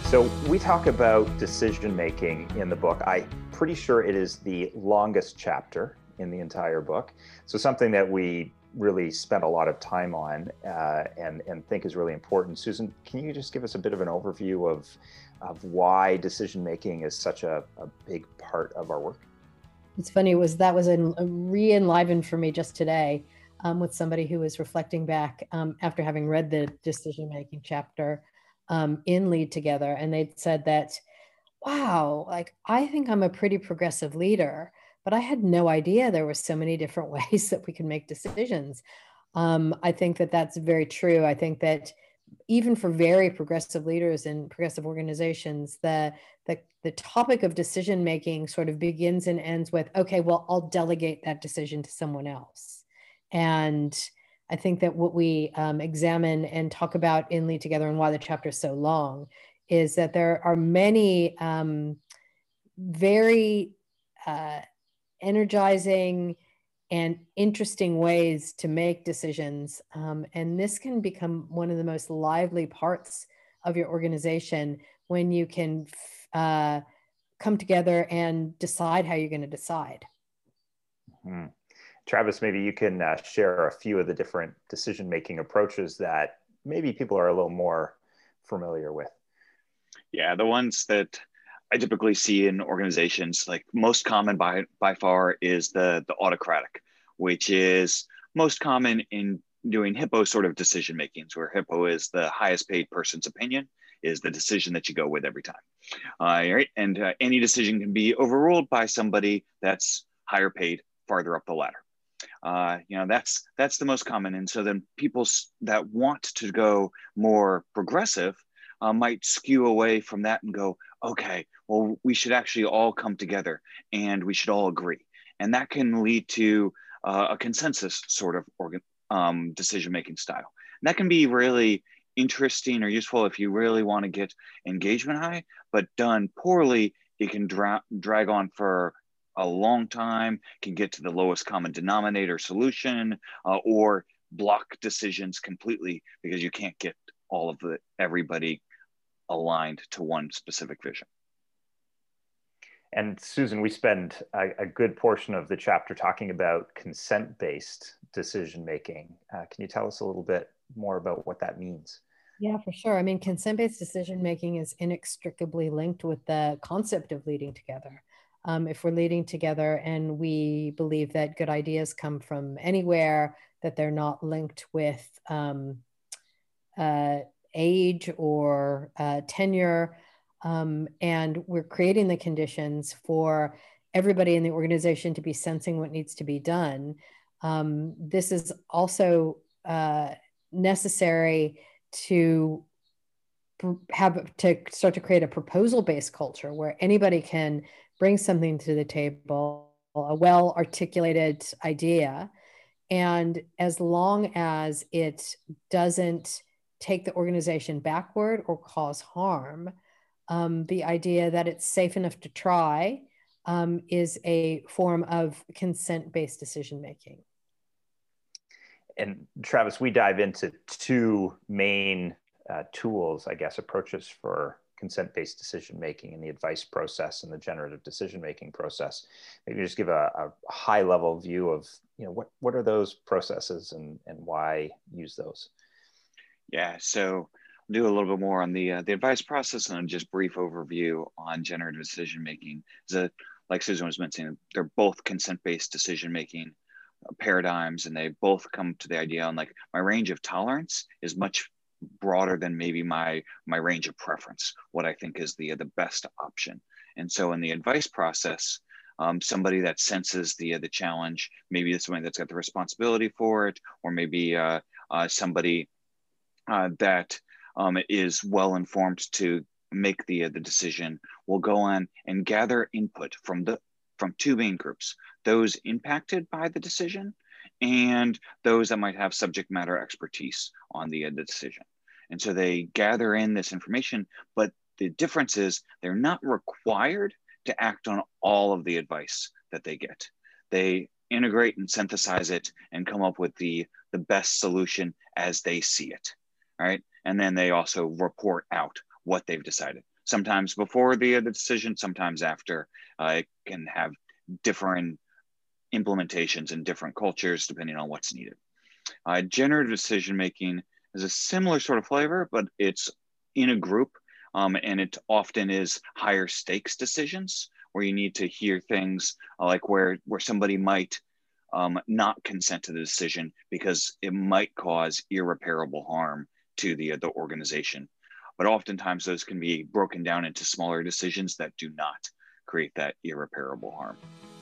So we talk about decision making in the book. I'm pretty sure it is the longest chapter in the entire book. So something that we really spent a lot of time on and think is really important. Susan, can you just give us a bit of an overview of why decision making is such a big part of our work? It's funny, that was a re-enlivened for me just today with somebody who was reflecting back after having read the decision-making chapter in Lead Together. And they'd said that, wow, like I think I'm a pretty progressive leader, but I had no idea there were so many different ways that we can make decisions. I think that that's very true. I think that even for very progressive leaders in progressive organizations, the topic of decision making sort of begins and ends with, okay, well, I'll delegate that decision to someone else. And I think that what we examine and talk about in Lead Together and why the chapter is so long is that there are many very energizing and interesting ways to make decisions. And this can become one of the most lively parts of your organization when you can come together and decide how you're going to decide. Mm-hmm. Travis, maybe you can share a few of the different decision-making approaches that maybe people are a little more familiar with. Yeah, the ones that I typically see in organizations, like most common by far is the autocratic, which is most common in doing Hippo sort of decision makings, where Hippo is the highest paid person's opinion is the decision that you go with every time. Right? And any decision can be overruled by somebody that's higher paid farther up the ladder. That's the most common. And so then people that want to go more progressive might skew away from that and go, okay, well, we should actually all come together and we should all agree. And that can lead to a consensus sort of decision-making style. And that can be really interesting or useful if you really want to get engagement high, but done poorly, it can drag on for a long time, can get to the lowest common denominator solution, or block decisions completely because you can't get all of everybody aligned to one specific vision. And Susan, we spend a good portion of the chapter talking about consent-based decision-making. Can you tell us a little bit more about what that means? Yeah, for sure. I mean, consent-based decision-making is inextricably linked with the concept of leading together. If we're leading together and we believe that good ideas come from anywhere, that they're not linked with age or tenure, and we're creating the conditions for everybody in the organization to be sensing what needs to be done. This is also necessary to start to create a proposal-based culture where anybody can bring something to the table, a well-articulated idea, and as long as it doesn't take the organization backward or cause harm, the idea that it's safe enough to try is a form of consent-based decision-making. And Travis, we dive into two main tools, I guess, approaches for consent-based decision-making in the advice process and the generative decision-making process. Maybe just give a high-level view of, what are those processes and why use those? Yeah, so I'll do a little bit more on the advice process and just brief overview on generative decision-making. Like Susan was mentioning, they're both consent-based decision-making paradigms, and they both come to the idea on like my range of tolerance is much broader than maybe my range of preference, what I think is the best option. And so in the advice process, somebody that senses the challenge, maybe it's somebody that's got the responsibility for it, or maybe somebody that is well informed to make the decision, will go on and gather input from two main groups: those impacted by the decision and those that might have subject matter expertise on the decision. And so they gather in this information, but the difference is they're not required to act on all of the advice that they get. They integrate and synthesize it and come up with the best solution as they see it, right? And then they also report out what they've decided. sometimes before the decision, sometimes after. It can have different implementations in different cultures depending on what's needed. Generative decision making is a similar sort of flavor, but it's in a group, and it often is higher stakes decisions where you need to hear things like where somebody might not consent to the decision because it might cause irreparable harm to the organization. But oftentimes those can be broken down into smaller decisions that do not create that irreparable harm.